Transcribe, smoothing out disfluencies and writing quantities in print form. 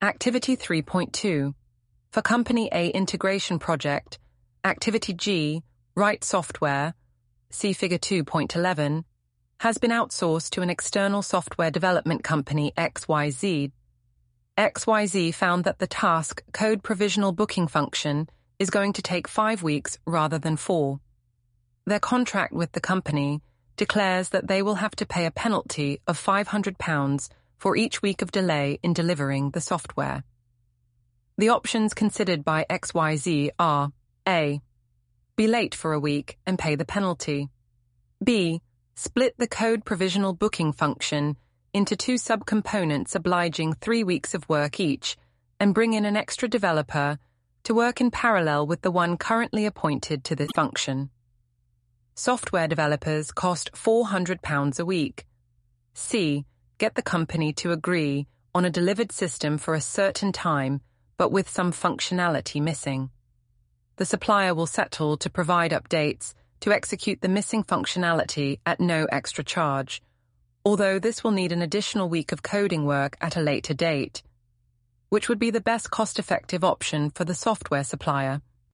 Activity 3.2. For Company A integration project, Activity G, write software, see Figure 2.11, has been outsourced to an external software development company XYZ. XYZ found that the task code provisional booking function is going to take 5 weeks rather than 4. Their contract with the company declares that they will have to pay a penalty of £500 for each week of delay in delivering the software. The options considered by XYZ are A. Be late for a week and pay the penalty. B. Split the code provisional booking function into 2 subcomponents obliging 3 weeks of work each and bring in an extra developer to work in parallel with the one currently appointed to the function. Software developers cost £400 a week. C. Get the company to agree on a delivered system for a certain time, but with some functionality missing. The supplier will settle to provide updates to execute the missing functionality at no extra charge, although this will need an additional week of coding work at a later date, which would be the best cost-effective option for the software supplier.